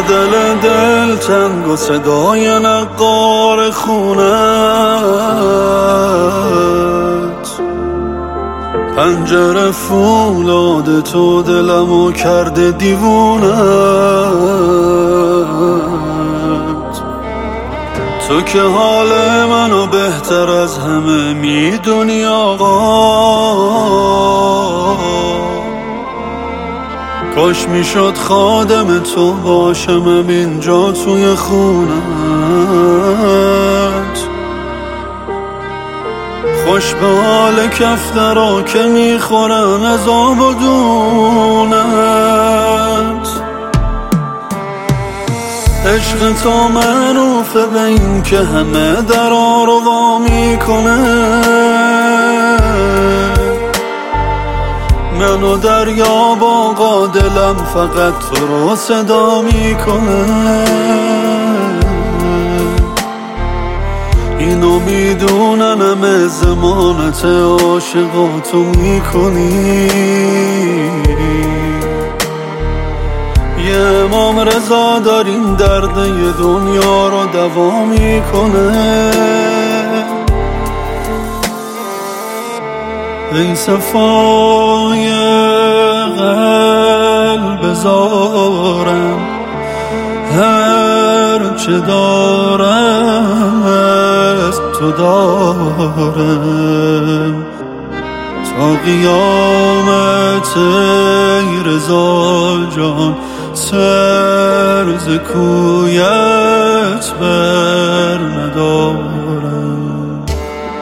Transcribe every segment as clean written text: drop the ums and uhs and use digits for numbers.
دل تنگ و صدای نقار خونت، پنجره فولاد تو دلمو کرده دیوونت. تو که حال منو بهتر از همه میدونی آقا، کاش میشد خادم تو باشم اینجا توی خونت. خوش به حال کفترا که میخورن از آب و دونت. عشق تو معروفه به این که همه درا رو وا میکنه، منو دریا باقا دلم فقط تو رو صدا میکنه. اینو میدونن همه زمانت عاشقاتو میکنی. یه امام رضا دارین درد یه دنیا رو دوا میکنه. ای صفای قلب زارم، هر چه دارم از تو دارم. تا قیامت ای رضا جان، سر ز کویت بر ندارم.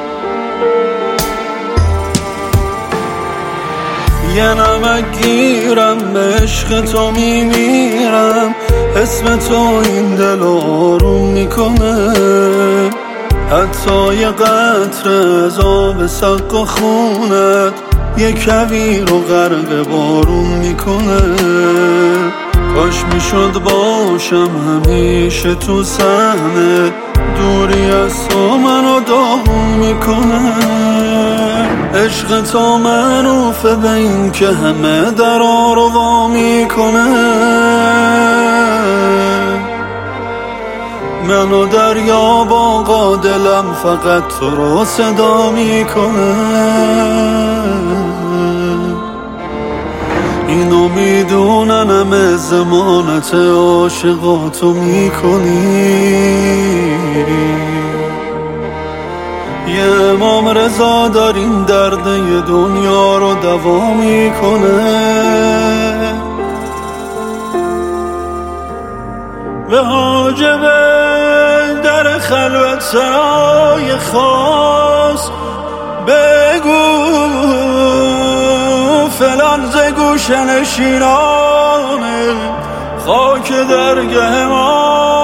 یه نمک گیرم به عشق تو میمیرم، اسم تو این دل آروم میکنه. حتی یه قطره از آب سقا و خونت یه کویر و غرق بارون میکنه. کاش میشد باشم همیشه تو صحنه، دوری از تو منو داغون میکنه. عشق تو معروفه به این که همه درا رو وا میکنه، منو دریا باقا دلم فقط تو رو صدا میکنه. اینو میدونن همه زمانت عاشقاتو میکنی. یه امام رضا دارین درد یه دنیا رو دوا میکنه. به حاجب در خلوت سرای خاص بگو فلان ز گوشه نشینان خاک درگه ما